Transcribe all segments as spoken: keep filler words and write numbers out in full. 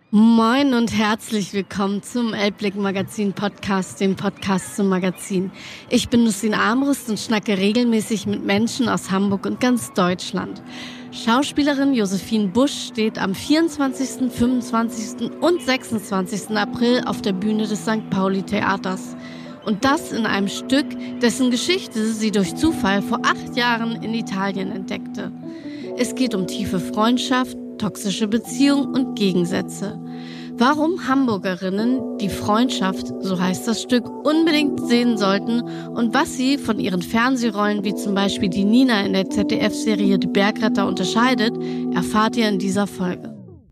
Moin und herzlich willkommen zum Elbblick-Magazin-Podcast, dem Podcast zum Magazin. Ich bin Nussin Armbrust und schnacke regelmäßig mit Menschen aus Hamburg und ganz Deutschland. Schauspielerin Josephine Busch steht am vierundzwanzigsten, fünfundzwanzigsten und sechsundzwanzigsten April auf der Bühne des Sankt Pauli Theaters. Und das in einem Stück, dessen Geschichte sie durch Zufall vor acht Jahren in Italien entdeckte. Es geht um tiefe Freundschaft, toxische Beziehung und Gegensätze. Warum Hamburgerinnen die Freundschaft, so heißt das Stück, unbedingt sehen sollten und was sie von ihren Fernsehrollen wie zum Beispiel die Nina in der Z D F-Serie Die Bergretter unterscheidet, erfahrt ihr in dieser Folge.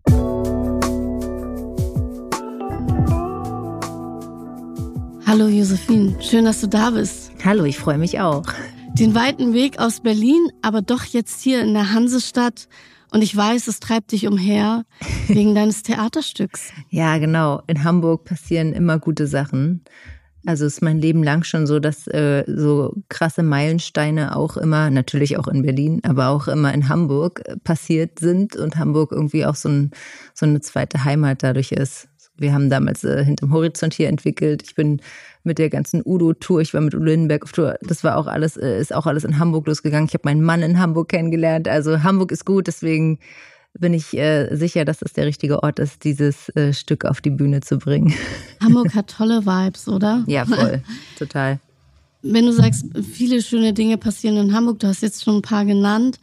Hallo Josephine, schön, dass du da bist. Hallo, ich freue mich auch. Den weiten Weg aus Berlin, aber doch jetzt hier in der Hansestadt. Und ich weiß, es treibt dich umher wegen deines Theaterstücks. Ja, genau. In Hamburg passieren immer gute Sachen. Also es ist mein Leben lang schon so, dass äh, so krasse Meilensteine auch immer, natürlich auch in Berlin, aber auch immer in Hamburg passiert sind und Hamburg irgendwie auch so, ein, so eine zweite Heimat dadurch ist. Wir haben damals äh, Hinterm Horizont hier entwickelt. Ich bin mit der ganzen Udo-Tour, ich war mit Udo Lindenberg auf Tour. Das war auch alles, äh, ist auch alles in Hamburg losgegangen. Ich habe meinen Mann in Hamburg kennengelernt. Also Hamburg ist gut, deswegen bin ich äh, sicher, dass das der richtige Ort ist, dieses äh, Stück auf die Bühne zu bringen. Hamburg hat tolle Vibes, oder? Ja, voll. Total. Wenn du sagst, viele schöne Dinge passieren in Hamburg, du hast jetzt schon ein paar genannt.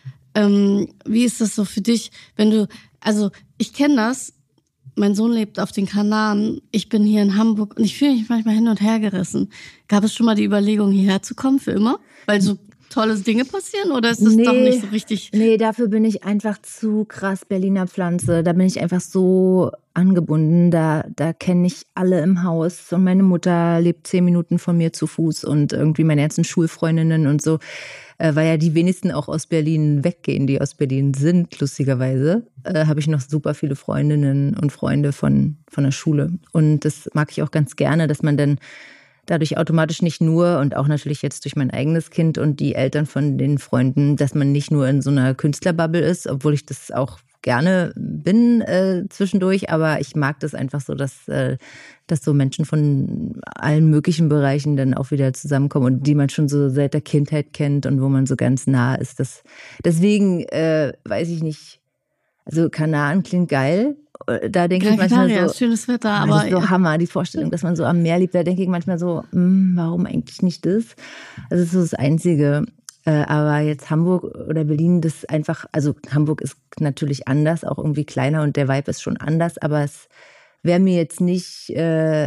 Ähm, wie ist das so für dich, wenn du, also ich kenne das, mein Sohn lebt auf den Kanaren, ich bin hier in Hamburg und ich fühle mich manchmal hin und her gerissen. Gab es schon mal die Überlegung, hierher zu kommen für immer? Weil so tolle Dinge passieren oder ist das nee, doch nicht so richtig? Nee, dafür bin ich einfach zu krass Berliner Pflanze. Da bin ich einfach so angebunden. Da, da kenne ich alle im Haus und meine Mutter lebt zehn Minuten von mir zu Fuß und irgendwie meine ganzen Schulfreundinnen und so. Äh, weil ja die wenigsten auch aus Berlin weggehen, die aus Berlin sind, lustigerweise, äh, habe ich noch super viele Freundinnen und Freunde von, von der Schule. Und das mag ich auch ganz gerne, dass man dann dadurch automatisch nicht nur und auch natürlich jetzt durch mein eigenes Kind und die Eltern von den Freunden, dass man nicht nur in so einer Künstlerbubble ist, obwohl ich das auch gerne bin äh, zwischendurch, aber ich mag das einfach so, dass, äh, dass so Menschen von allen möglichen Bereichen dann auch wieder zusammenkommen und die man schon so seit der Kindheit kennt und wo man so ganz nah ist. Das, deswegen äh, weiß ich nicht, also Kanaren klingt geil. Da denke ich manchmal so, schönes Wetter, aber das ist so Hammer, die Vorstellung, dass man so am Meer lebt. Da denke ich manchmal so, mh, warum eigentlich nicht das? Also das ist so das Einzige. Äh, aber jetzt Hamburg oder Berlin, das ist einfach, also Hamburg ist natürlich anders, auch irgendwie kleiner und der Vibe ist schon anders, aber es wäre mir jetzt nicht äh,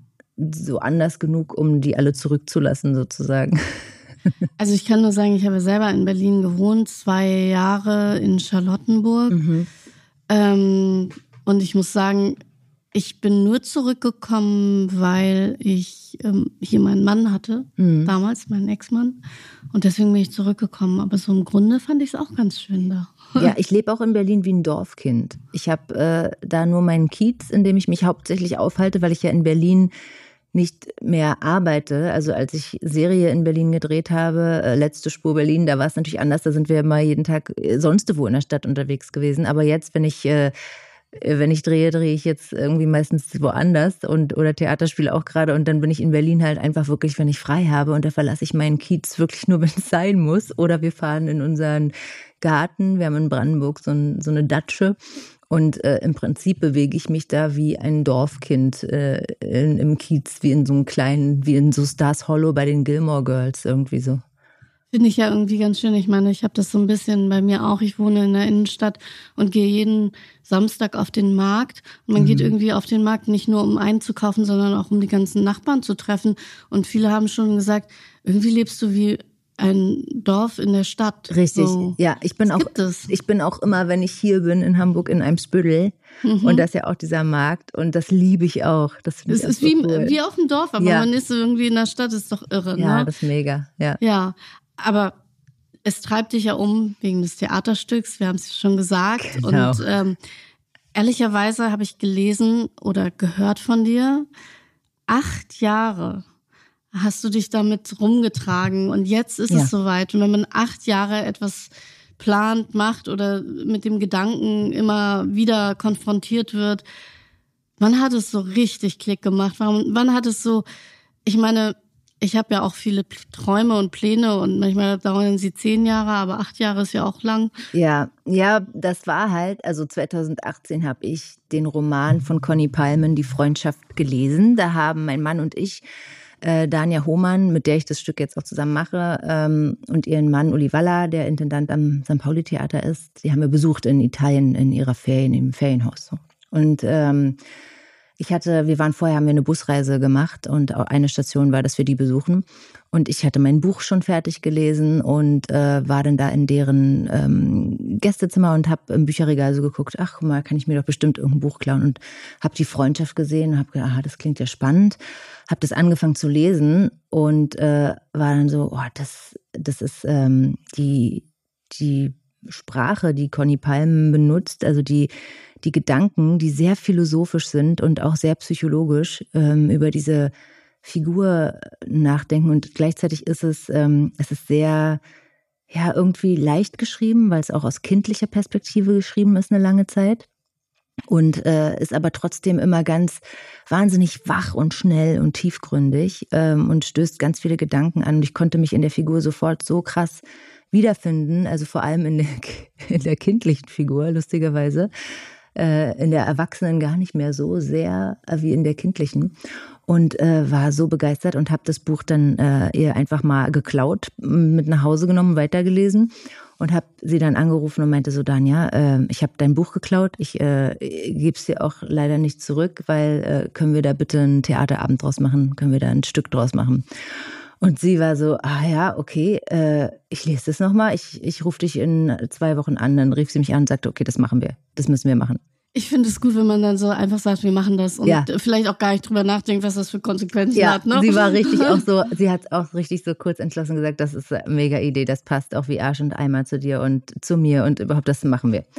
so anders genug, um die alle zurückzulassen sozusagen. Also ich kann nur sagen, ich habe selber in Berlin gewohnt, zwei Jahre in Charlottenburg. Mhm. Ähm, und ich muss sagen, ich bin nur zurückgekommen, weil ich ähm, hier meinen Mann hatte, mhm. damals, meinen Ex-Mann. Und deswegen bin ich zurückgekommen. Aber so im Grunde fand ich es auch ganz schön da. Ja, ich lebe auch in Berlin wie ein Dorfkind. Ich habe äh, da nur meinen Kiez, in dem ich mich hauptsächlich aufhalte, weil ich ja in Berlin nicht mehr arbeite. Also als ich Serie in Berlin gedreht habe, äh, Letzte Spur Berlin, da war es natürlich anders. Da sind wir immer jeden Tag sonst wo in der Stadt unterwegs gewesen. Aber jetzt, wenn ich äh, wenn ich drehe, drehe ich jetzt irgendwie meistens woanders und oder Theaterspiele auch gerade. Und dann bin ich in Berlin halt einfach wirklich, wenn ich frei habe. Und da verlasse ich meinen Kiez wirklich nur, wenn es sein muss. Oder wir fahren in unseren Garten. Wir haben in Brandenburg so, ein, so eine Datsche. Und äh, im Prinzip bewege ich mich da wie ein Dorfkind äh, in, im Kiez, wie in so einem kleinen, wie in so Stars Hollow bei den Gilmore Girls irgendwie so. Finde ich ja irgendwie ganz schön. Ich meine, ich habe das so ein bisschen bei mir auch. Ich wohne in der Innenstadt und gehe jeden Samstag auf den Markt. Und man mhm. geht irgendwie auf den Markt nicht nur um einzukaufen, sondern auch um die ganzen Nachbarn zu treffen. Und viele haben schon gesagt, irgendwie lebst du wie ein Dorf in der Stadt. Richtig, so. Ja, ich bin das auch, gibt es. ich bin auch immer, wenn ich hier bin in Hamburg in Eimsbüttel mhm. und das ist ja auch dieser Markt und das liebe ich auch. Das es ist so wie, cool. wie auf dem Dorf, aber ja. man ist irgendwie in der Stadt, ist doch irre, ja, ne? Das ist mega, ja. Ja, aber es treibt dich ja um wegen des Theaterstücks, wir haben es schon gesagt. Genau. Und ähm, ehrlicherweise habe ich gelesen oder gehört von dir, acht Jahre hast du dich damit rumgetragen und jetzt ist ja. es soweit. Und wenn man acht Jahre etwas plant, macht oder mit dem Gedanken immer wieder konfrontiert wird. Wann hat es so richtig Klick gemacht? Wann, wann hat es so, ich meine, ich habe ja auch viele Träume und Pläne und manchmal dauern sie zehn Jahre, aber acht Jahre ist ja auch lang. Ja, ja, das war halt, also zweitausendachtzehn habe ich den Roman von Conny Palmen, Die Freundschaft, gelesen. Da haben mein Mann und ich, äh, Dania Hohmann, mit der ich das Stück jetzt auch zusammen mache, ähm, und ihren Mann Uli Walla, der Intendant am Sankt Pauli-Theater ist, die haben wir besucht in Italien in ihrer Ferien, im Ferienhaus. So. Und ähm, Ich hatte, wir waren vorher, haben wir eine Busreise gemacht und eine Station war, dass wir die besuchen. Und ich hatte mein Buch schon fertig gelesen und äh, war dann da in deren ähm, Gästezimmer und habe im Bücherregal so geguckt, ach guck mal, kann ich mir doch bestimmt irgendein Buch klauen. Und habe die Freundschaft gesehen und habe gedacht, aha, das klingt ja spannend. Habe das angefangen zu lesen und äh, war dann so, oh, das, das ist ähm, die, die Sprache, die Conny Palmen benutzt, also die die Gedanken, die sehr philosophisch sind und auch sehr psychologisch ähm, über diese Figur nachdenken. Und gleichzeitig ist es, ähm, es ist sehr, ja, irgendwie leicht geschrieben, weil es auch aus kindlicher Perspektive geschrieben ist eine lange Zeit. Und äh, ist aber trotzdem immer ganz wahnsinnig wach und schnell und tiefgründig ähm, und stößt ganz viele Gedanken an. Und ich konnte mich in der Figur sofort so krass wiederfinden, also vor allem in der, in der kindlichen Figur, lustigerweise. In der Erwachsenen gar nicht mehr so sehr wie in der kindlichen und äh, war so begeistert und habe das Buch dann äh, ihr einfach mal geklaut, mit nach Hause genommen, weitergelesen und habe sie dann angerufen und meinte so, Dania, äh, ich habe dein Buch geklaut, ich äh, gebe es dir auch leider nicht zurück, weil äh, können wir da bitte einen Theaterabend draus machen, können wir da ein Stück draus machen. Und sie war so, ah ja, okay, äh, ich lese das nochmal, ich, ich rufe dich in zwei Wochen an. Dann rief sie mich an und sagte, okay, das machen wir, das müssen wir machen. Ich finde es gut, wenn man dann so einfach sagt, wir machen das und ja. vielleicht auch gar nicht drüber nachdenkt, was das für Konsequenzen ja, hat. Ne? Sie war richtig auch so, sie hat auch richtig so kurz entschlossen gesagt, das ist eine mega Idee, das passt auch wie Arsch und Eimer zu dir und zu mir und überhaupt, das machen wir.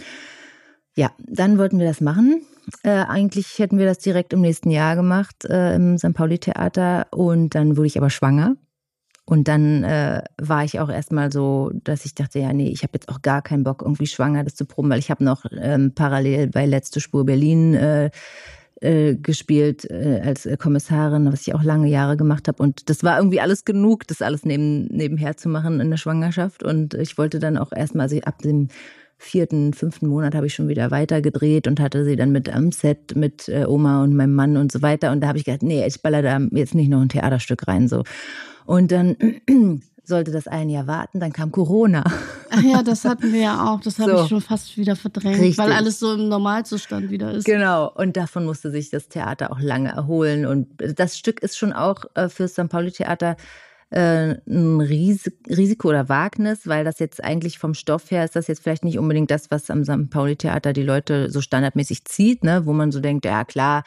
Ja, dann wollten wir das machen. Äh, eigentlich hätten wir das direkt im nächsten Jahr gemacht äh, im Sankt Pauli-Theater und dann wurde ich aber schwanger. Und dann äh, war ich auch erstmal so, dass ich dachte, ja, nee, ich habe jetzt auch gar keinen Bock, irgendwie schwanger das zu proben, weil ich habe noch ähm, parallel bei Letzte Spur Berlin äh, äh, gespielt äh, als Kommissarin, was ich auch lange Jahre gemacht habe. Und das war irgendwie alles genug, das alles neben, nebenher zu machen in der Schwangerschaft. Und ich wollte dann auch erstmal, also ab dem vierten, fünften Monat habe ich schon wieder weiter gedreht und hatte sie dann mit am Set mit äh, Oma und meinem Mann und so weiter. Und da habe ich gedacht, nee, ich baller da jetzt nicht noch ein Theaterstück rein, so. Und dann sollte das ein Jahr warten, dann kam Corona. Ach ja, das hatten wir ja auch. Das habe so. ich schon fast wieder verdrängt, Richtig. Weil alles so im Normalzustand wieder ist. Genau, und davon musste sich das Theater auch lange erholen. Und das Stück ist schon auch äh, für das Sankt Pauli-Theater äh, ein Ris- Risiko oder Wagnis, weil das jetzt eigentlich vom Stoff her ist das jetzt vielleicht nicht unbedingt das, was am Sankt Pauli-Theater die Leute so standardmäßig zieht, ne, wo man so denkt, ja klar,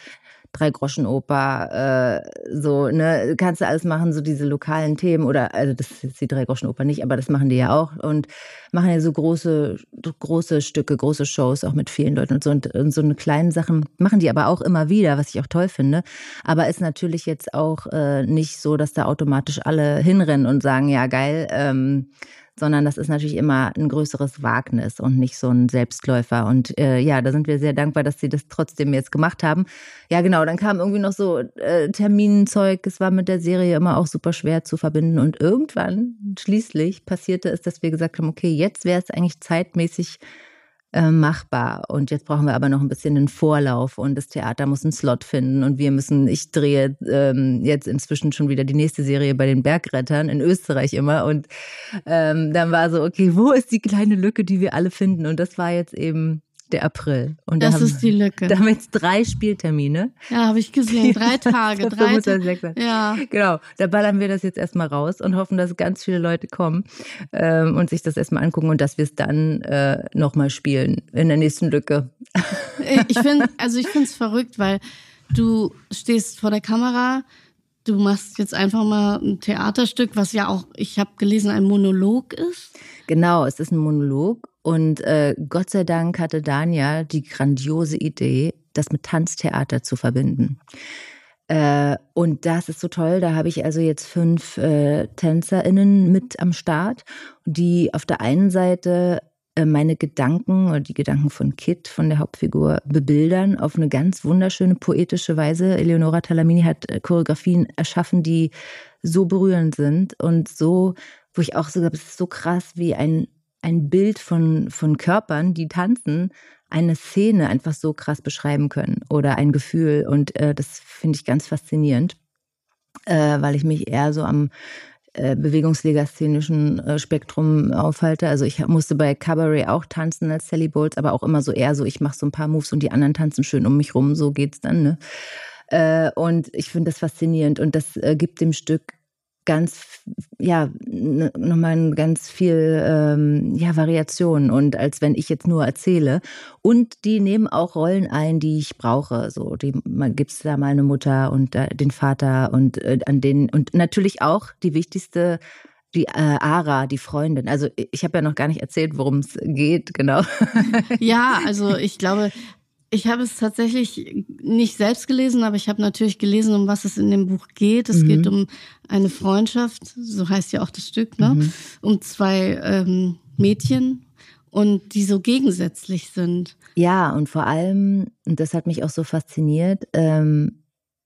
Drei-Groschen-Oper, äh, so, ne, kannst du alles machen, so diese lokalen Themen oder, also das ist die Drei-Groschen-Oper nicht, aber das machen die ja auch und machen ja so große, große Stücke, große Shows, auch mit vielen Leuten und so und, und so eine kleinen Sachen machen die aber auch immer wieder, was ich auch toll finde, aber ist natürlich jetzt auch äh, nicht so, dass da automatisch alle hinrennen und sagen, ja geil, ähm, sondern das ist natürlich immer ein größeres Wagnis und nicht so ein Selbstläufer. Und äh, ja, da sind wir sehr dankbar, dass sie das trotzdem jetzt gemacht haben. Ja, genau, dann kam irgendwie noch so äh, Terminenzeug. Es war mit der Serie immer auch super schwer zu verbinden. Und irgendwann, schließlich, passierte es, dass wir gesagt haben, okay, jetzt wäre es eigentlich zeitmäßig äh, machbar. Und jetzt brauchen wir aber noch ein bisschen einen Vorlauf und das Theater muss einen Slot finden und wir müssen, ich drehe ähm, jetzt inzwischen schon wieder die nächste Serie bei den Bergrettern in Österreich immer und ähm, dann war so, okay, wo ist die kleine Lücke, die wir alle finden? Und das war jetzt eben der April. Und das da haben, ist die Lücke. Da haben wir jetzt drei Spieltermine. Ja, habe ich gesehen. Drei Tage. drei Tage. Ja. Genau. Da ballern wir das jetzt erstmal raus und hoffen, dass ganz viele Leute kommen ähm, und sich das erstmal angucken und dass wir es dann äh, nochmal spielen in der nächsten Lücke. Ich finde, also ich finde es verrückt, weil du stehst vor der Kamera, du machst jetzt einfach mal ein Theaterstück, was ja auch, ich habe gelesen, ein Monolog ist. Genau, es ist ein Monolog. Und äh, Gott sei Dank hatte Dania die grandiose Idee, das mit Tanztheater zu verbinden. Äh, und das ist so toll, da habe ich also jetzt fünf äh, TänzerInnen mit am Start, die auf der einen Seite meine Gedanken oder die Gedanken von Kit, von der Hauptfigur, bebildern auf eine ganz wunderschöne, poetische Weise. Eleonora Talamini hat Choreografien erschaffen, die so berührend sind und so, wo ich auch so glaube, es ist so krass, wie ein, ein Bild von, von Körpern, die tanzen, eine Szene einfach so krass beschreiben können oder ein Gefühl. Und äh, das finde ich ganz faszinierend, äh, weil ich mich eher so am äh, bewegungslegasthenischen äh, Spektrum aufhalte. Also ich musste bei Cabaret auch tanzen als Sally Bowles, aber auch immer so eher so, ich mache so ein paar Moves und die anderen tanzen schön um mich rum, so geht's dann. Ne? Äh, und ich finde das faszinierend und das äh, gibt dem Stück ganz, ja, nochmal ganz viel ähm, ja, Variation und als wenn ich jetzt nur erzähle. Und die nehmen auch Rollen ein, die ich brauche. So, die gibt es da mal eine Mutter und äh, den Vater und äh, an denen und natürlich auch die wichtigste, die äh, Ara, die Freundin. Also ich habe ja noch gar nicht erzählt, worum es geht, genau. Ja, also ich glaube, ich habe es tatsächlich nicht selbst gelesen, aber ich habe natürlich gelesen, um was es in dem Buch geht. Es mhm. geht um eine Freundschaft, so heißt ja auch das Stück, ne? Mhm. Um zwei ähm, Mädchen und die so gegensätzlich sind. Ja, und vor allem, und das hat mich auch so fasziniert, ähm,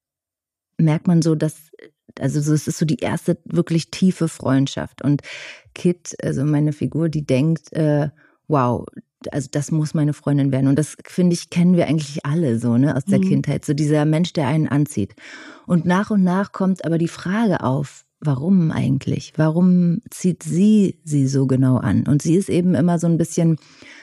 merkt man so, dass, also es ist so die erste wirklich tiefe Freundschaft. Und Kit, also meine Figur, die denkt, äh, wow, also das muss meine Freundin werden. Und das, finde ich, kennen wir eigentlich alle so, ne, aus der mhm. Kindheit. So dieser Mensch, der einen anzieht. Und nach und nach kommt aber die Frage auf, warum eigentlich? Warum zieht sie sie so genau an? Und sie ist eben immer so ein bisschen,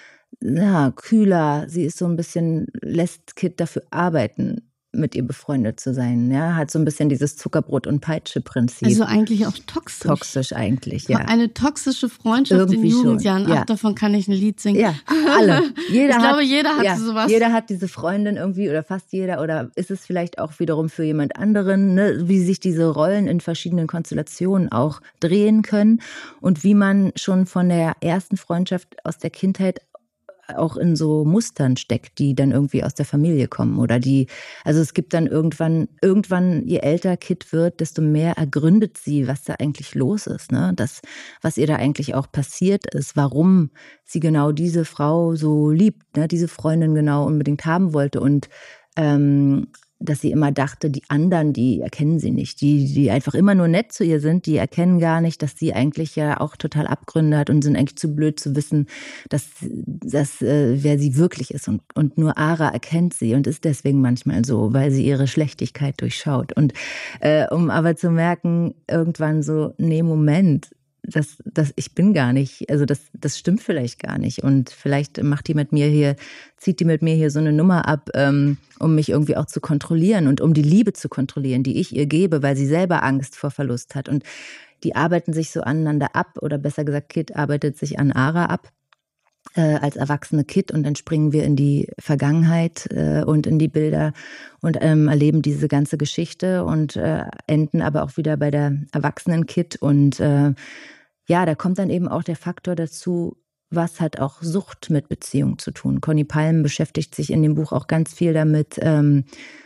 ja, kühler. Sie ist so ein bisschen, lässt Kit dafür arbeiten, mit ihr befreundet zu sein, ja, hat so ein bisschen dieses Zuckerbrot- und Peitsche-Prinzip. Also eigentlich auch toxisch. Toxisch eigentlich, ja. Eine toxische Freundschaft irgendwie in Jugendjahren. Ja. Ach, davon kann ich ein Lied singen. Ja, alle. Jeder ich hat, glaube, jeder hat ja, sowas. Jeder hat diese Freundin irgendwie oder fast jeder oder ist es vielleicht auch wiederum für jemand anderen, ne, wie sich diese Rollen in verschiedenen Konstellationen auch drehen können und wie man schon von der ersten Freundschaft aus der Kindheit auch in so Mustern steckt, die dann irgendwie aus der Familie kommen oder die, also es gibt dann irgendwann, irgendwann, je älter Kit wird, desto mehr ergründet sie, was da eigentlich los ist, ne? Das, was ihr da eigentlich auch passiert ist, warum sie genau diese Frau so liebt, ne? Diese Freundin genau unbedingt haben wollte und ähm, dass sie immer dachte, die anderen, die erkennen sie nicht. Die, die einfach immer nur nett zu ihr sind, die erkennen gar nicht, dass sie eigentlich ja auch total Abgründe hat und sind eigentlich zu blöd zu wissen, dass, dass äh, wer sie wirklich ist. Und, und nur Ara erkennt sie und ist deswegen manchmal so, weil sie ihre Schlechtigkeit durchschaut. Und äh, um aber zu merken, irgendwann so, nee, Moment, Das, das, ich bin gar nicht, also das, das stimmt vielleicht gar nicht. Und vielleicht macht die mit mir hier, zieht die mit mir hier so eine Nummer ab, ähm, um mich irgendwie auch zu kontrollieren und um die Liebe zu kontrollieren, die ich ihr gebe, weil sie selber Angst vor Verlust hat. Und die arbeiten sich so aneinander ab, oder besser gesagt, Kit arbeitet sich an Ara ab, äh, als erwachsene Kit, und dann springen wir in die Vergangenheit äh, und in die Bilder und ähm, erleben diese ganze Geschichte und äh, enden aber auch wieder bei der erwachsenen Kit. Und äh, ja, da kommt dann eben auch der Faktor dazu, was hat auch Sucht mit Beziehung zu tun. Conny Palm beschäftigt sich in dem Buch auch ganz viel damit, ähm,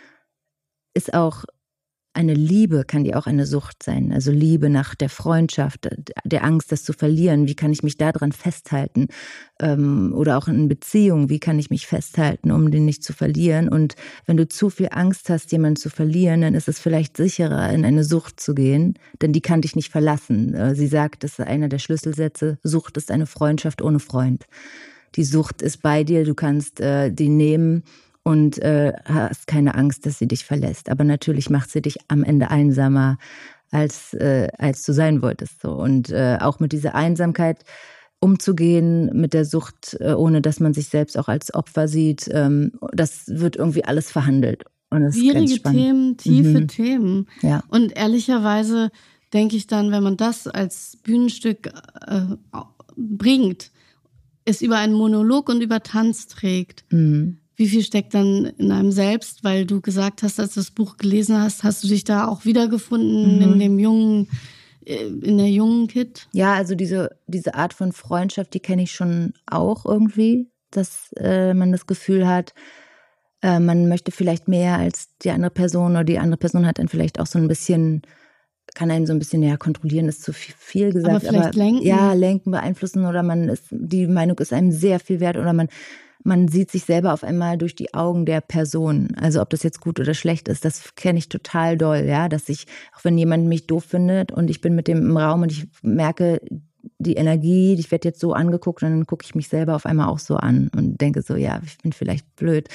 ist auch eine Liebe, kann die auch eine Sucht sein. Also Liebe nach der Freundschaft, der Angst, das zu verlieren. Wie kann ich mich daran festhalten? Ähm, oder auch in Beziehung, wie kann ich mich festhalten, um den nicht zu verlieren? Und wenn du zu viel Angst hast, jemanden zu verlieren, dann ist es vielleicht sicherer, in eine Sucht zu gehen, denn die kann dich nicht verlassen. Sie sagt, das ist einer der Schlüsselsätze, Sucht ist eine Freundschaft ohne Freund. Die Sucht ist bei dir, du kannst äh, die nehmen, und äh, hast keine Angst, dass sie dich verlässt. Aber natürlich macht sie dich am Ende einsamer, als, äh, als du sein wolltest. So. Und äh, auch mit dieser Einsamkeit umzugehen, mit der Sucht, äh, ohne dass man sich selbst auch als Opfer sieht, ähm, das wird irgendwie alles verhandelt. Und das Schwierige ist ganz Themen, tiefe mhm. Themen. Ja. Und ehrlicherweise denke ich dann, wenn man das als Bühnenstück äh, bringt, es über einen Monolog und über Tanz trägt, Mhm. wie viel steckt dann in einem selbst? Weil du gesagt hast, als du das Buch gelesen hast, hast du dich da auch wiedergefunden, mhm. in dem jungen, in der jungen Kit? Ja, also diese, diese Art von Freundschaft, die kenne ich schon auch irgendwie, dass äh, man das Gefühl hat, äh, man möchte vielleicht mehr als die andere Person oder die andere Person hat dann vielleicht auch so ein bisschen kann einen so ein bisschen, ja, kontrollieren ist zu viel gesagt. Aber vielleicht aber, lenken. Ja, lenken, beeinflussen oder man ist, die Meinung ist einem sehr viel wert oder man Man sieht sich selber auf einmal durch die Augen der Person. Also ob das jetzt gut oder schlecht ist, das kenne ich total doll, ja, dass ich, auch wenn jemand mich doof findet und ich bin mit dem im Raum und ich merke die Energie, ich werde jetzt so angeguckt und dann gucke ich mich selber auf einmal auch so an und denke so, ja, ich bin vielleicht blöd.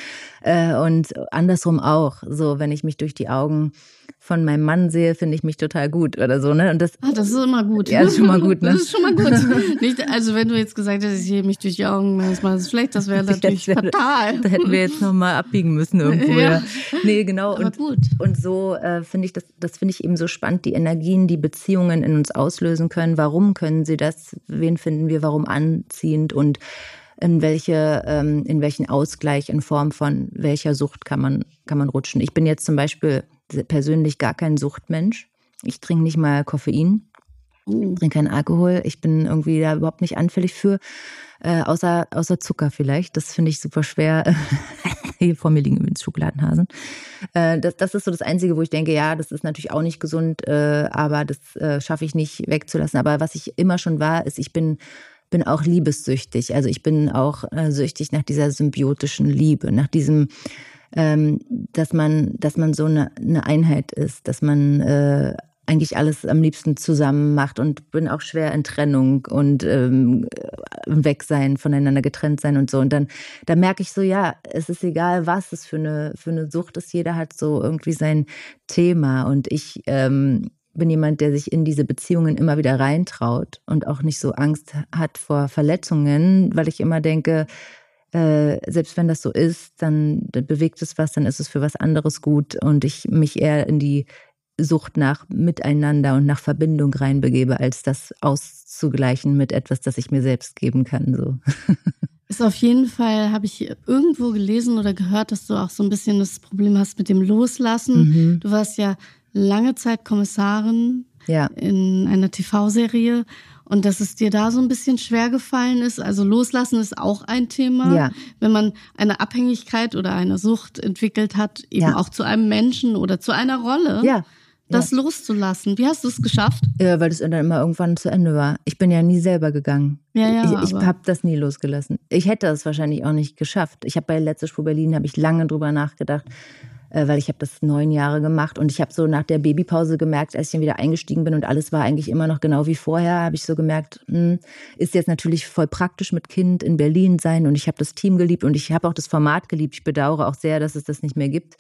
Und andersrum auch, so wenn ich mich durch die Augen von meinem Mann sehe, finde ich mich total gut oder so, ne? Und das, ah, das ist immer gut. Ja, das ist schon mal gut, ne? Das ist schon mal gut. Nicht, also wenn du jetzt gesagt hättest, ich sehe mich durch die Augen, manchmal ist es schlecht, das wäre natürlich wäre, fatal. Da hätten wir jetzt nochmal abbiegen müssen irgendwo. Ja. Ja. Nee, genau. Aber und, gut. Und so äh, finde ich, das, das finde ich eben so spannend, die Energien, die Beziehungen in uns auslösen können. Warum können sie das? Wen finden wir warum anziehend? Und in welche, ähm, in welchen Ausgleich in Form von welcher Sucht kann man, kann man rutschen? Ich bin jetzt zum Beispiel persönlich gar kein Suchtmensch. Ich trinke nicht mal Koffein, uh. trinke keinen Alkohol. Ich bin irgendwie da überhaupt nicht anfällig für, äh, außer, außer Zucker vielleicht. Das finde ich super schwer. Hier vor mir liegen übrigens Schokoladenhasen. Äh, das, das ist so das Einzige, wo ich denke, ja, das ist natürlich auch nicht gesund, äh, aber das äh, schaffe ich nicht wegzulassen. Aber was ich immer schon war, ist, ich bin bin auch liebessüchtig. Also ich bin auch äh, süchtig nach dieser symbiotischen Liebe, nach diesem Ähm, dass man, dass man so eine, eine Einheit ist, dass man äh, eigentlich alles am liebsten zusammen macht und bin auch schwer in Trennung und ähm, weg sein, voneinander getrennt sein und so. Und dann, da merke ich so, ja, es ist egal, was es für eine, für eine Sucht ist. Jeder hat so irgendwie sein Thema und ich ähm, bin jemand, der sich in diese Beziehungen immer wieder reintraut und auch nicht so Angst hat vor Verletzungen, weil ich immer denke, Äh, selbst wenn das so ist, dann, dann bewegt es was, dann ist es für was anderes gut und ich mich eher in die Sucht nach Miteinander und nach Verbindung reinbegebe, als das auszugleichen mit etwas, das ich mir selbst geben kann. So. Ist auf jeden Fall, habe ich irgendwo gelesen oder gehört, dass du auch so ein bisschen das Problem hast mit dem Loslassen. Mhm. Du warst ja lange Zeit Kommissarin ja. in einer T V-Serie. Und dass es dir da so ein bisschen schwer gefallen ist, also loslassen ist auch ein Thema, ja. wenn man eine Abhängigkeit oder eine Sucht entwickelt hat, eben ja. auch zu einem Menschen oder zu einer Rolle, ja. das ja. loszulassen. Wie hast du es geschafft? Ja, weil es dann immer irgendwann zu Ende war. Ich bin ja nie selber gegangen. Ja, ja, ich ich habe das nie losgelassen. Ich hätte das wahrscheinlich auch nicht geschafft. Ich habe bei Letzte Spur Berlin, habe ich lange drüber nachgedacht, weil ich habe das neun Jahre gemacht und ich habe so nach der Babypause gemerkt, als ich dann wieder eingestiegen bin und alles war eigentlich immer noch genau wie vorher, habe ich so gemerkt, hm, ist jetzt natürlich voll praktisch mit Kind in Berlin sein und ich habe das Team geliebt und ich habe auch das Format geliebt. Ich bedauere auch sehr, dass es das nicht mehr gibt.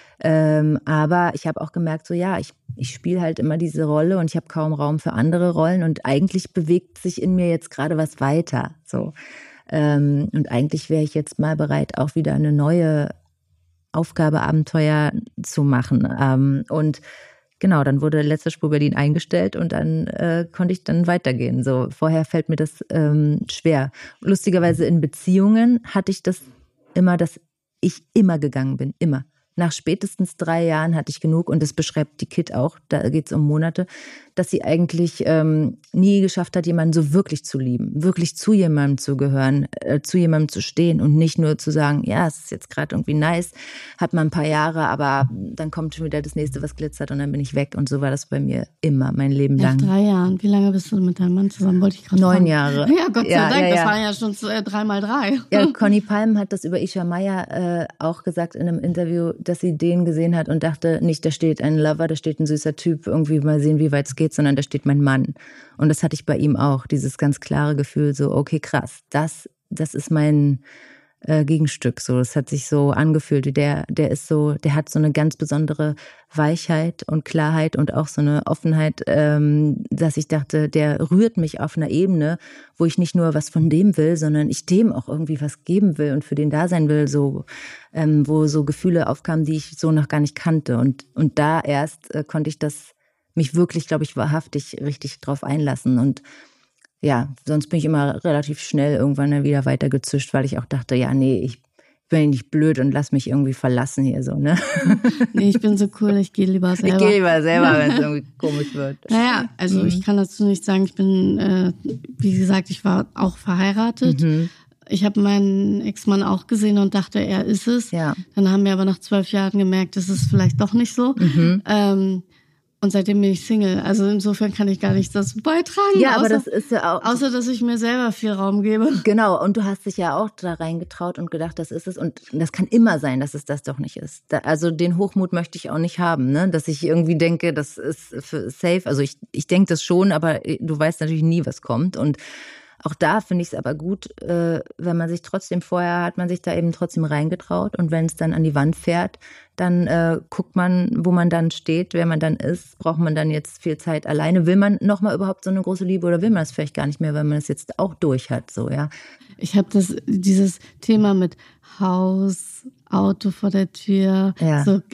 Ähm, aber ich habe auch gemerkt, so ja, ich, ich spiele halt immer diese Rolle und ich habe kaum Raum für andere Rollen und eigentlich bewegt sich in mir jetzt gerade was weiter. So. Ähm, und eigentlich wäre ich jetzt mal bereit, auch wieder eine neue Aufgabe, Abenteuer zu machen. Ähm, und genau, dann wurde Letzte Spur Berlin eingestellt und dann äh, konnte ich dann weitergehen. So, vorher fällt mir das ähm, schwer. Lustigerweise in Beziehungen hatte ich das immer, dass ich immer gegangen bin, immer. Nach spätestens drei Jahren hatte ich genug und das beschreibt die Kit auch, da geht es um Monate, dass sie eigentlich ähm, nie geschafft hat, jemanden so wirklich zu lieben, wirklich zu jemandem zu gehören, äh, zu jemandem zu stehen und nicht nur zu sagen, ja, es ist jetzt gerade irgendwie nice, hat man ein paar Jahre, aber dann kommt schon wieder das nächste, was glitzert und dann bin ich weg und so war das bei mir immer, mein Leben lang. Nach drei Jahren, wie lange bist du mit deinem Mann zusammen, wollte ich gerade Neun fragen. Jahre. Ja, Gott sei ja, Dank, ja, ja. das waren ja schon äh, drei mal drei. Ja, Conny Palm hat das über Isha Meyer äh, auch gesagt in einem Interview, dass sie den gesehen hat und dachte, nicht, da steht ein Lover, da steht ein süßer Typ, irgendwie mal sehen, wie weit es geht, sondern da steht mein Mann. Und das hatte ich bei ihm auch, dieses ganz klare Gefühl, so, okay, krass, das, das ist mein äh, Gegenstück. So, das hat sich so angefühlt. Der, der ist so, der hat so eine ganz besondere Weichheit und Klarheit und auch so eine Offenheit, ähm, dass ich dachte, der rührt mich auf einer Ebene, wo ich nicht nur was von dem will, sondern ich dem auch irgendwie was geben will und für den da sein will, so, ähm, wo so Gefühle aufkamen, die ich so noch gar nicht kannte. Und, und da erst äh, konnte ich das, mich wirklich, glaube ich, wahrhaftig richtig drauf einlassen. Und ja, sonst bin ich immer relativ schnell irgendwann wieder weitergezischt, weil ich auch dachte, ja, nee, ich bin nicht blöd und lass mich irgendwie verlassen hier so, ne? Nee, ich bin so cool, ich gehe lieber selber. Ich gehe lieber selber, wenn es irgendwie komisch wird. Naja, also mhm. ich kann dazu nicht sagen, ich bin, äh, wie gesagt, ich war auch verheiratet. Mhm. Ich habe meinen Ex-Mann auch gesehen und dachte, er ist es. Ja. Dann haben wir aber nach zwölf Jahren gemerkt, das ist vielleicht doch nicht so. Mhm. Ähm, Und seitdem bin ich Single. Also insofern kann ich gar nichts dazu beitragen. Ja, außer, aber das ist ja auch... Außer, dass ich mir selber viel Raum gebe. Genau, und du hast dich ja auch da reingetraut und gedacht, das ist es. Und das kann immer sein, dass es das doch nicht ist. Da, also den Hochmut möchte ich auch nicht haben, ne? Dass ich irgendwie denke, das ist für safe. Also ich, ich denke das schon, aber du weißt natürlich nie, was kommt. Und auch da finde ich es aber gut, äh, wenn man sich trotzdem vorher, hat man sich da eben trotzdem reingetraut. Und wenn es dann an die Wand fährt, dann äh, guckt man, wo man dann steht, wer man dann ist. Braucht man dann jetzt viel Zeit alleine? Will man nochmal überhaupt so eine große Liebe oder will man das vielleicht gar nicht mehr, weil man es jetzt auch durch hat, so, ja? Ich habe das, dieses Thema mit Haus, Auto vor der Tür, ja. so,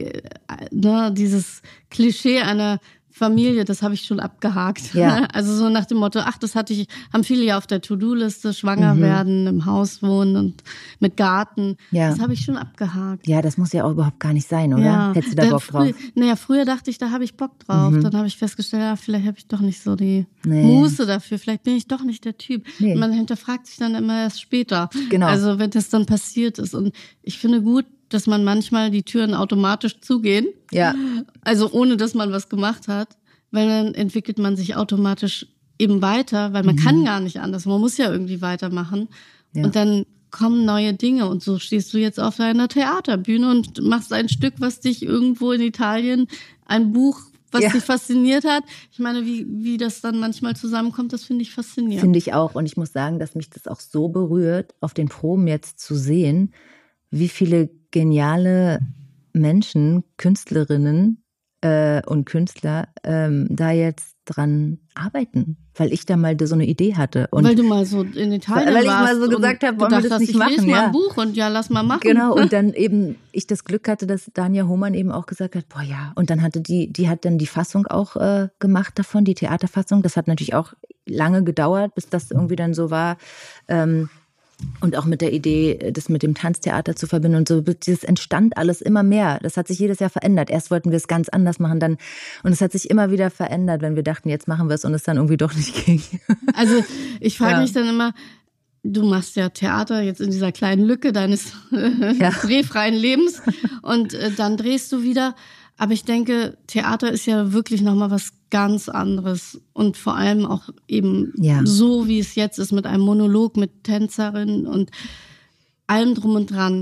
ne, dieses Klischee einer Familie, das habe ich schon abgehakt. Ja. Also so nach dem Motto, ach, das hatte ich, haben viele ja auf der To-Do-Liste, schwanger mhm. werden, im Haus wohnen und mit Garten. Ja. Das habe ich schon abgehakt. Ja, das muss ja auch überhaupt gar nicht sein, oder? Ja. Hättest du da Bock früh, drauf? Naja, früher dachte ich, da habe ich Bock drauf. Mhm. Dann habe ich festgestellt, ja, vielleicht habe ich doch nicht so die nee. Muße dafür. Vielleicht bin ich doch nicht der Typ. Nee. Man hinterfragt sich dann immer erst später. Genau. Also wenn das dann passiert ist. Und ich finde gut, dass man manchmal die Türen automatisch zugehen. Ja. Also ohne, dass man was gemacht hat. Weil dann entwickelt man sich automatisch eben weiter, weil man mhm. kann gar nicht anders. Man muss ja irgendwie weitermachen. Ja. Und dann kommen neue Dinge. Und so stehst du jetzt auf einer Theaterbühne und machst ein Stück, was dich irgendwo in Italien, ein Buch, was ja. dich fasziniert hat. Ich meine, wie, wie das dann manchmal zusammenkommt, das finde ich faszinierend. Finde ich auch. Und ich muss sagen, dass mich das auch so berührt, auf den Proben jetzt zu sehen, wie viele geniale Menschen, Künstlerinnen, und Künstler ähm, da jetzt dran arbeiten, weil ich da mal so eine Idee hatte. Und weil du mal so in Italien weil warst. Weil ich mal so gesagt habe, wollen wir das nicht ich machen. Ich lese ja. mal ein Buch und ja, lass mal machen. Genau, und dann eben ich das Glück hatte, dass Dania Hohmann eben auch gesagt hat, boah ja, und dann hatte die, die hat dann die Fassung auch äh, gemacht davon, die Theaterfassung. Das hat natürlich auch lange gedauert, bis das irgendwie dann so war. Ähm, Und auch mit der Idee, das mit dem Tanztheater zu verbinden und so, das entstand alles immer mehr. Das hat sich jedes Jahr verändert. Erst wollten wir es ganz anders machen, dann und es hat sich immer wieder verändert, wenn wir dachten, jetzt machen wir es und es dann irgendwie doch nicht ging. Also ich frage ja. mich dann immer, du machst ja Theater jetzt in dieser kleinen Lücke deines ja. drehfreien Lebens und äh, dann drehst du wieder. Aber ich denke, Theater ist ja wirklich nochmal was ganz anderes und vor allem auch eben ja. so, wie es jetzt ist, mit einem Monolog, mit Tänzerinnen und allem drum und dran.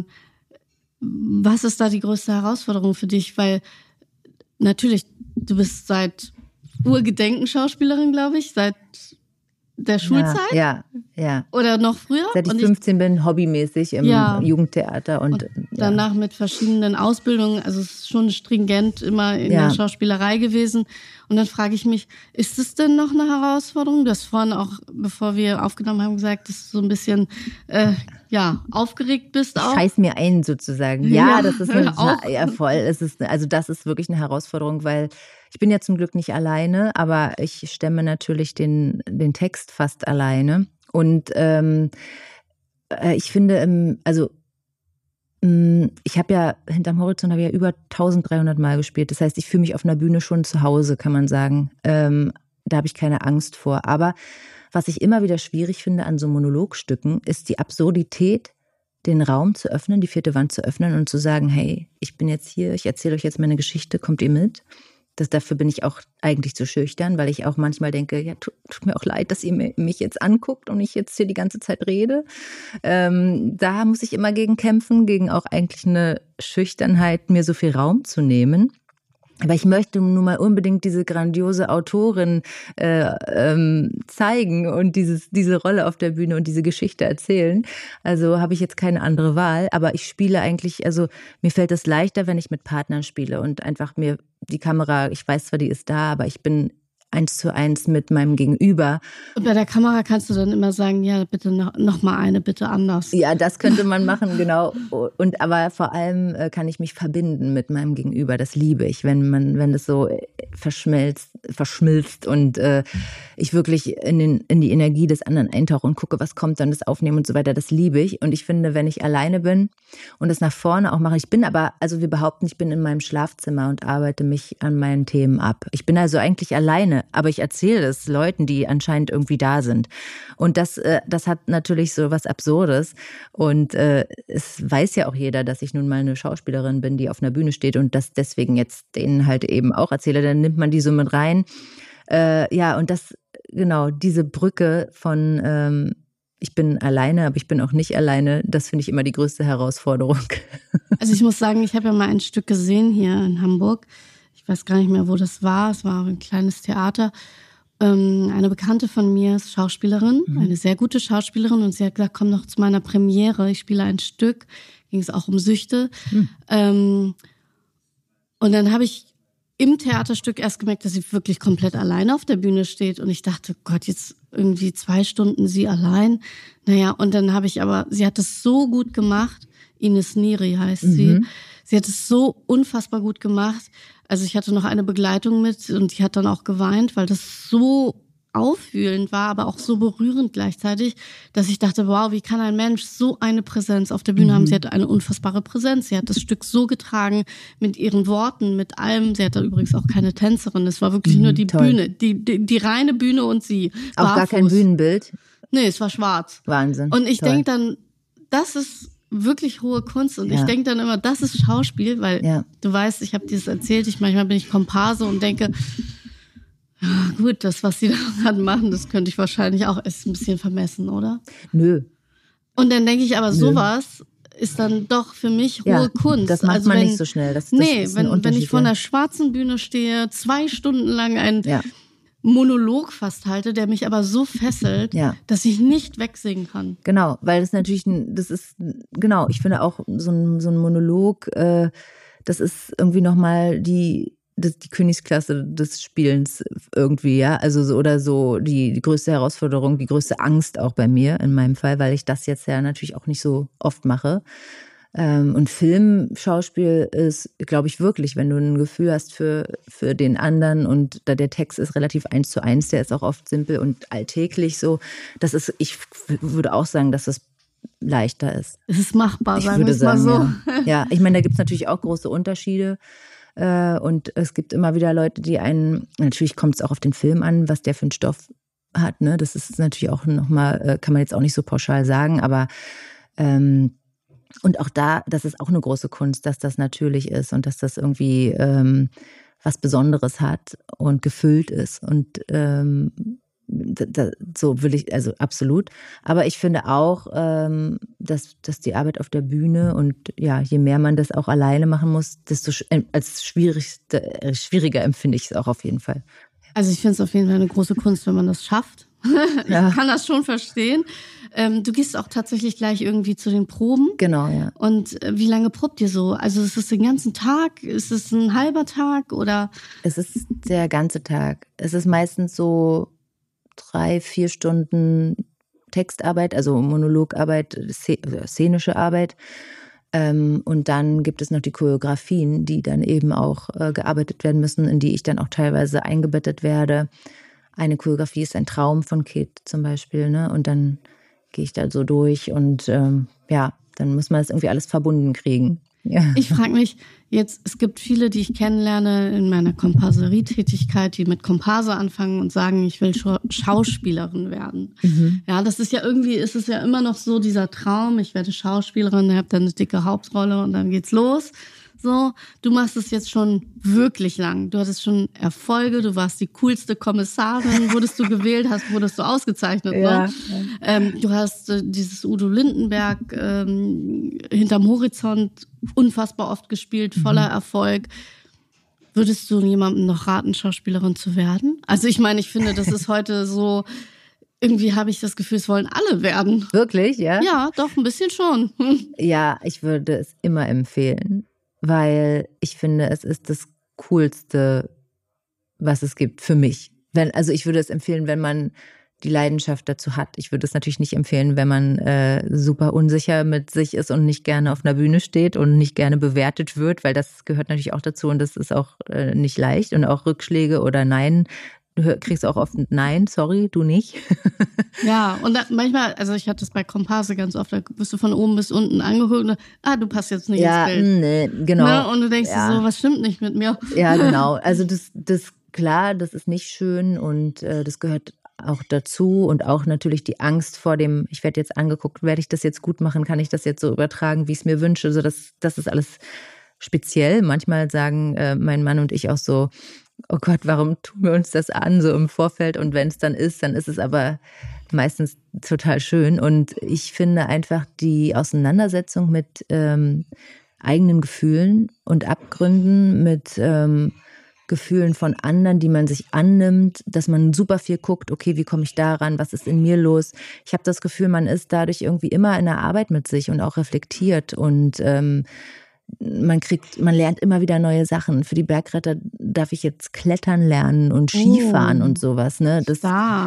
Was ist da die größte Herausforderung für dich? Weil natürlich, du bist seit Urgedenken Schauspielerin, glaube ich, seit der Schulzeit? Ja, ja, ja. Oder noch früher? Seit ich und fünfzehn bin, hobbymäßig im ja. Jugendtheater. Und, und danach ja. mit verschiedenen Ausbildungen. Also es ist schon stringent immer in ja. der Schauspielerei gewesen. Und dann frage ich mich, ist es denn noch eine Herausforderung? Du hast vorhin auch, bevor wir aufgenommen haben, gesagt, dass du so ein bisschen äh, ja aufgeregt bist auch. Scheiß mir ein sozusagen. Ja, ja das ist eine, ja, voll. Es ist, also das ist wirklich eine Herausforderung, weil ich bin ja zum Glück nicht alleine, aber ich stemme natürlich den, den Text fast alleine. Und ähm, ich finde, also ich habe ja, hinterm Horizont habe ich ja über eintausenddreihundert Mal gespielt. Das heißt, ich fühle mich auf einer Bühne schon zu Hause, kann man sagen. Ähm, da habe ich keine Angst vor. Aber was ich immer wieder schwierig finde an so Monologstücken, ist die Absurdität, den Raum zu öffnen, die vierte Wand zu öffnen und zu sagen, hey, ich bin jetzt hier, ich erzähle euch jetzt meine Geschichte, kommt ihr mit? Das, dafür bin ich auch eigentlich zu schüchtern, weil ich auch manchmal denke, ja, tut, tut mir auch leid, dass ihr mich jetzt anguckt und ich jetzt hier die ganze Zeit rede. Ähm, da muss ich immer gegen kämpfen, gegen auch eigentlich eine Schüchternheit, mir so viel Raum zu nehmen. Aber ich möchte nun mal unbedingt diese grandiose Autorin äh, ähm, zeigen und dieses diese Rolle auf der Bühne und diese Geschichte erzählen. Also habe ich jetzt keine andere Wahl. Aber ich spiele eigentlich, also mir fällt es leichter, wenn ich mit Partnern spiele und einfach mir die Kamera, ich weiß zwar, die ist da, aber ich bin eins zu eins mit meinem Gegenüber. Und bei der Kamera kannst du dann immer sagen, ja, bitte noch, noch mal eine, bitte anders. Ja, das könnte man machen, genau. Und aber vor allem kann ich mich verbinden mit meinem Gegenüber. Das liebe ich, wenn man, wenn das so verschmelzt, verschmilzt und äh, ich wirklich in, den, in die Energie des anderen eintauche und gucke, was kommt, dann das aufnehmen und so weiter. Das liebe ich. Und ich finde, wenn ich alleine bin und das nach vorne auch mache, ich bin aber, also wir behaupten, ich bin in meinem Schlafzimmer und arbeite mich an meinen Themen ab. Ich bin also eigentlich alleine, aber ich erzähle es Leuten, die anscheinend irgendwie da sind. Und das, äh, das hat natürlich so was Absurdes. Und äh, es weiß ja auch jeder, dass ich nun mal eine Schauspielerin bin, die auf einer Bühne steht und das deswegen jetzt denen halt eben auch erzähle. Dann nimmt man die so mit rein. Äh, ja, und das, genau, diese Brücke von ähm, ich bin alleine, aber ich bin auch nicht alleine, das finde ich immer die größte Herausforderung. Also ich muss sagen, ich habe ja mal ein Stück gesehen hier in Hamburg. Ich weiß gar nicht mehr, wo das war. Es war ein kleines Theater. Ähm, eine Bekannte von mir ist Schauspielerin, mhm. eine sehr gute Schauspielerin. Und sie hat gesagt, komm noch zu meiner Premiere. Ich spiele ein Stück. Ging es auch um Süchte. Mhm. Ähm, und dann habe ich im Theaterstück erst gemerkt, dass sie wirklich komplett alleine auf der Bühne steht. Und ich dachte, Gott, jetzt irgendwie zwei Stunden sie allein. Naja, und dann habe ich aber, sie hat es so gut gemacht. Ines Neri heißt mhm. sie. Sie hat es so unfassbar gut gemacht. Also ich hatte noch eine Begleitung mit und die hat dann auch geweint, weil das so aufwühlend war, aber auch so berührend gleichzeitig, dass ich dachte, wow, wie kann ein Mensch so eine Präsenz auf der Bühne mhm. haben? Sie hatte eine unfassbare Präsenz. Sie hat das Stück so getragen mit ihren Worten, mit allem. Sie hatte übrigens auch keine Tänzerin. Es war wirklich mhm, nur die toll. Bühne, die, die die reine Bühne und sie. Auch barfuß. Gar kein Bühnenbild? Nee, es war schwarz. Wahnsinn. Und ich denke dann, das ist wirklich hohe Kunst und ja. ich denke dann immer, das ist Schauspiel, weil ja. du weißt, ich habe dir das erzählt, ich manchmal bin ich Komparse und denke, ja, gut, das, was sie da gerade machen, das könnte ich wahrscheinlich auch, ist ein bisschen vermessen, oder? Nö. Und dann denke ich aber, Nö. sowas ist dann doch für mich hohe ja, Kunst. Das macht also man wenn, nicht so schnell. Das, das nee, wenn, wenn ich vor einer schwarzen Bühne stehe, zwei Stunden lang ein ja. Monolog fast halte, der mich aber so fesselt, ja. dass ich nicht wegsingen kann. Genau, weil das natürlich, ein, das ist, genau, ich finde auch so ein, so ein Monolog, äh, das ist irgendwie nochmal die, das, die Königsklasse des Spielens irgendwie, ja, also so, oder so die, die größte Herausforderung, die größte Angst auch bei mir in meinem Fall, weil ich das jetzt ja natürlich auch nicht so oft mache. Und Filmschauspiel ist, glaube ich, wirklich, wenn du ein Gefühl hast für, für den anderen und da der Text ist relativ eins zu eins, der ist auch oft simpel und alltäglich so. Das ist, ich würde auch sagen, dass das leichter ist. Es ist machbar, ich sagen wir es mal so. Ja, ja. Ich meine, da gibt es natürlich auch große Unterschiede. Und es gibt immer wieder Leute, die einen, natürlich kommt es auch auf den Film an, was der für einen Stoff hat. Ne? Das ist natürlich auch nochmal, kann man jetzt auch nicht so pauschal sagen, aber ähm, und auch da, das ist auch eine große Kunst, dass das natürlich ist und dass das irgendwie ähm, was Besonderes hat und gefüllt ist. Und ähm, da, da, so will ich, also absolut. Aber ich finde auch, ähm, dass, dass die Arbeit auf der Bühne und ja, je mehr man das auch alleine machen muss, desto als schwierigste, äh, schwieriger empfinde ich es auch auf jeden Fall. Also ich finde es auf jeden Fall eine große Kunst, wenn man das schafft. Ich ja. kann das schon verstehen. Ähm, du gehst auch tatsächlich gleich irgendwie zu den Proben. Genau, ja. Und äh, wie lange probt ihr so? Also ist es den ganzen Tag? Ist es ein halber Tag oder? Es ist der ganze Tag. Es ist meistens so drei, vier Stunden Textarbeit, also Monologarbeit, szenische Arbeit. Ähm, und dann gibt es noch die Choreografien, die dann eben auch äh, gearbeitet werden müssen, in die ich dann auch teilweise eingebettet werde. Eine Choreografie ist ein Traum von Kid zum Beispiel, ne? Und dann gehe ich da so durch und ähm, ja, dann muss man das irgendwie alles verbunden kriegen. Ja. Ich frage mich jetzt, es gibt viele, die ich kennenlerne in meiner Komparserietätigkeit, die mit Komparse anfangen und sagen, ich will Schauspielerin werden. Mhm. Ja, das ist ja irgendwie, ist es ja immer noch so dieser Traum, ich werde Schauspielerin, habe dann eine dicke Hauptrolle und dann geht's los. So, du machst es jetzt schon wirklich lang. Du hattest schon Erfolge, du warst die coolste Kommissarin, wurdest du gewählt, hast, wurdest du ausgezeichnet. Ja, ne? Ja. Ähm, du hast äh, dieses Udo Lindenberg ähm, hinterm Horizont unfassbar oft gespielt, voller mhm. Erfolg. Würdest du jemandem noch raten, Schauspielerin zu werden? Also ich meine, ich finde, das ist heute so, irgendwie habe ich das Gefühl, es wollen alle werden. Wirklich, ja? Ja, doch, ein bisschen schon. Ja, ich würde es immer empfehlen. Weil ich finde, es ist das Coolste, was es gibt für mich. Wenn, also ich würde es empfehlen, wenn man die Leidenschaft dazu hat. Ich würde es natürlich nicht empfehlen, wenn man äh, super unsicher mit sich ist und nicht gerne auf einer Bühne steht und nicht gerne bewertet wird, weil das gehört natürlich auch dazu und das ist auch äh, nicht leicht. Und auch Rückschläge oder Nein, du kriegst auch oft Nein, sorry, du nicht. Ja, und da, manchmal, also ich hatte es bei Komparse ganz oft, da wirst du von oben bis unten angeguckt und ah, du passt jetzt nicht ja, ins Bild. Nee, genau. Ne? Und du denkst ja. dir so, was stimmt nicht mit mir? Ja, genau. Also das, das klar, das ist nicht schön und äh, das gehört auch dazu und auch natürlich die Angst vor dem, ich werde jetzt angeguckt, werde ich das jetzt gut machen, kann ich das jetzt so übertragen, wie ich es mir wünsche. Also das, das ist alles speziell. Manchmal sagen äh, mein Mann und ich auch so, oh Gott, warum tun wir uns das an, so im Vorfeld? Und wenn es dann ist, dann ist es aber meistens total schön. Und ich finde einfach die Auseinandersetzung mit ähm, eigenen Gefühlen und Abgründen, mit ähm, Gefühlen von anderen, die man sich annimmt, dass man super viel guckt, okay, wie komme ich daran, was ist in mir los? Ich habe das Gefühl, man ist dadurch irgendwie immer in der Arbeit mit sich und auch reflektiert und ähm, man kriegt, man lernt immer wieder neue Sachen. Für die Bergretter darf ich jetzt klettern lernen und Skifahren oh, und sowas. Ne? Das,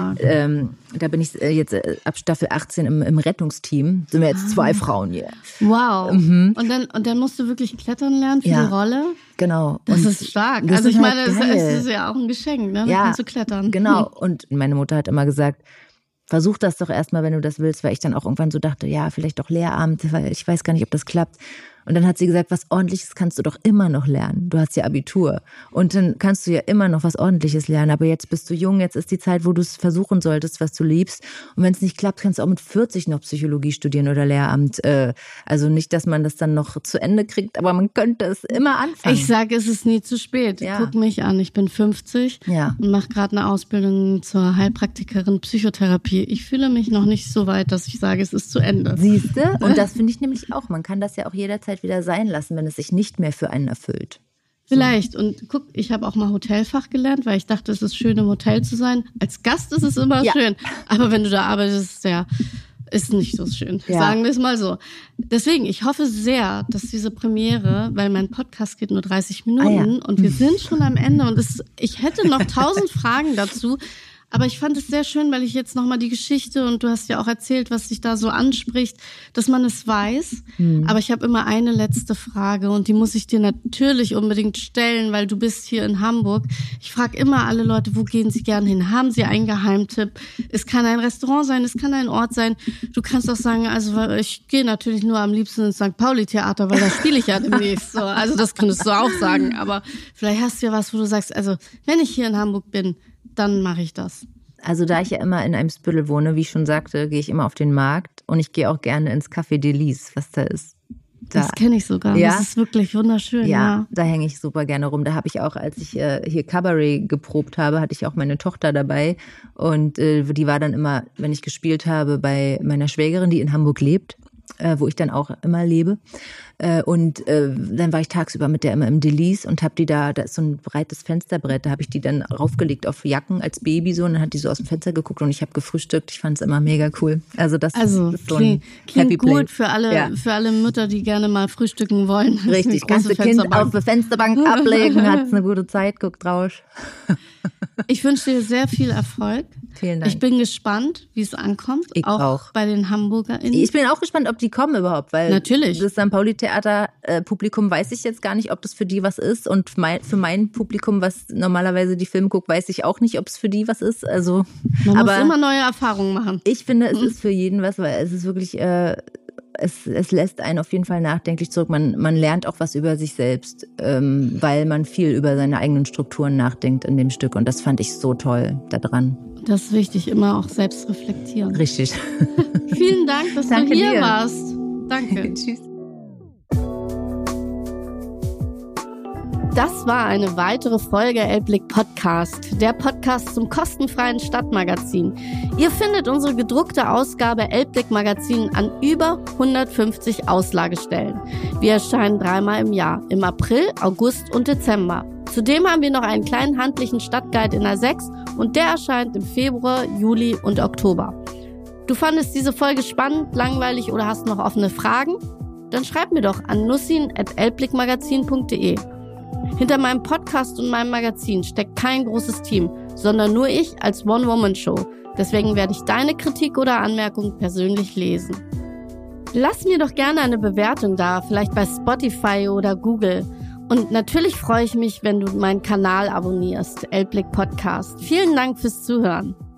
ähm, da bin ich jetzt ab Staffel achtzehn im, im Rettungsteam. Sind wir jetzt ah. zwei Frauen hier. Wow. Mhm. Und dann, und dann musst du wirklich klettern lernen für ja. die Rolle? Genau. Das und ist stark. Das also ich halt meine, geil. es ist ja auch ein Geschenk, ne? Da ja, kannst du klettern. Genau. Und meine Mutter hat immer gesagt, versuch das doch erstmal, wenn du das willst, weil ich dann auch irgendwann so dachte, ja, vielleicht doch Lehramt, weil ich weiß gar nicht, ob das klappt. Und dann hat sie gesagt, was Ordentliches kannst du doch immer noch lernen. Du hast ja Abitur. Und dann kannst du ja immer noch was Ordentliches lernen. Aber jetzt bist du jung, jetzt ist die Zeit, wo du es versuchen solltest, was du liebst. Und wenn es nicht klappt, kannst du auch mit vierzig noch Psychologie studieren oder Lehramt. Also nicht, dass man das dann noch zu Ende kriegt, aber man könnte es immer anfangen. Ich sage, es ist nie zu spät. Ja. Guck mich an, ich bin fünfzig ja. und mache gerade eine Ausbildung zur Heilpraktikerin Psychotherapie. Ich fühle mich noch nicht so weit, dass ich sage, es ist zu Ende. Siehst du? Und das finde ich nämlich auch. Man kann das ja auch jederzeit wieder sein lassen, wenn es sich nicht mehr für einen erfüllt. Vielleicht. Und guck, ich habe auch mal Hotelfach gelernt, weil ich dachte, es ist schön, im Hotel zu sein. Als Gast ist es immer ja. schön. Aber wenn du da arbeitest, ja, ist nicht so schön. Ja. Sagen wir es mal so. Deswegen, ich hoffe sehr, dass diese Premiere, weil mein Podcast geht nur dreißig Minuten ah, ja. und wir sind schon am Ende und es, ich hätte noch tausend Fragen dazu. Aber ich fand es sehr schön, weil ich jetzt nochmal die Geschichte, und du hast ja auch erzählt, was dich da so anspricht, dass man es weiß. Mhm. Aber ich habe immer eine letzte Frage und die muss ich dir natürlich unbedingt stellen, weil du bist hier in Hamburg. Ich frage immer alle Leute, wo gehen sie gern hin? Haben sie einen Geheimtipp? Es kann ein Restaurant sein, es kann ein Ort sein. Du kannst auch sagen, also ich gehe natürlich nur am liebsten ins Sankt Pauli-Theater, weil da spiele ich ja demnächst. So. Also das könntest du auch sagen. Aber vielleicht hast du ja was, wo du sagst, also wenn ich hier in Hamburg bin, dann mache ich das. Also da ich ja immer in Eimsbüttel wohne, wie ich schon sagte, gehe ich immer auf den Markt und ich gehe auch gerne ins Café Delis, was da ist. Da, das kenne ich sogar. Ja? Das ist wirklich wunderschön. Ja, ja. Da hänge ich super gerne rum. Da habe ich auch, als ich äh, hier Cabaret geprobt habe, hatte ich auch meine Tochter dabei. Und äh, die war dann immer, wenn ich gespielt habe, bei meiner Schwägerin, die in Hamburg lebt, äh, wo ich dann auch immer lebe. Äh, und äh, dann war ich tagsüber mit der immer im Delis und habe die da, da ist so ein breites Fensterbrett, da habe ich die dann raufgelegt auf Jacken als Baby so und dann hat die so aus dem Fenster geguckt und ich habe gefrühstückt. Ich fand es immer mega cool. Also das also, ist so klingt, ein klingt Happy gut Place. für alle, ja. für alle Mütter, die gerne mal frühstücken wollen. Richtig, kannst du Kind auf der Fensterbank ablegen, hat's eine gute Zeit, guckt raus. Ich wünsche dir sehr viel Erfolg. Vielen Dank. Ich bin gespannt, wie es ankommt. Ich auch, auch. Bei den HamburgerInnen. Ich bin auch gespannt, ob die kommen überhaupt, weil Natürlich. das Sankt Pauli-Theater-Publikum weiß ich jetzt gar nicht, ob das für die was ist. Und mein, für mein Publikum, was normalerweise die Filme guckt, weiß ich auch nicht, ob es für die was ist. Also, Man aber muss immer neue Erfahrungen machen. Ich finde, es mhm. ist für jeden was, weil es ist wirklich... Äh, Es, es lässt einen auf jeden Fall nachdenklich zurück. Man, man lernt auch was über sich selbst, ähm, weil man viel über seine eigenen Strukturen nachdenkt in dem Stück. Und das fand ich so toll daran. Das ist wichtig, immer auch selbst reflektieren. Richtig. Vielen Dank, dass Danke du hier dir. warst. Danke. Tschüss. Das war eine weitere Folge Elbblick Podcast, der Podcast zum kostenfreien Stadtmagazin. Ihr findet unsere gedruckte Ausgabe Elbblick Magazin an über hundertfünfzig Auslagestellen. Wir erscheinen dreimal im Jahr, im April, August und Dezember. Zudem haben wir noch einen kleinen handlichen Stadtguide in A sechs und der erscheint im Februar, Juli und Oktober. Du fandest diese Folge spannend, langweilig oder hast noch offene Fragen? Dann schreib mir doch an nussin at elbblickmagazin punkt de. Hinter meinem Podcast und meinem Magazin steckt kein großes Team, sondern nur ich als One-Woman-Show. Deswegen werde ich deine Kritik oder Anmerkung persönlich lesen. Lass mir doch gerne eine Bewertung da, vielleicht bei Spotify oder Google. Und natürlich freue ich mich, wenn du meinen Kanal abonnierst, Elbblick Podcast. Vielen Dank fürs Zuhören.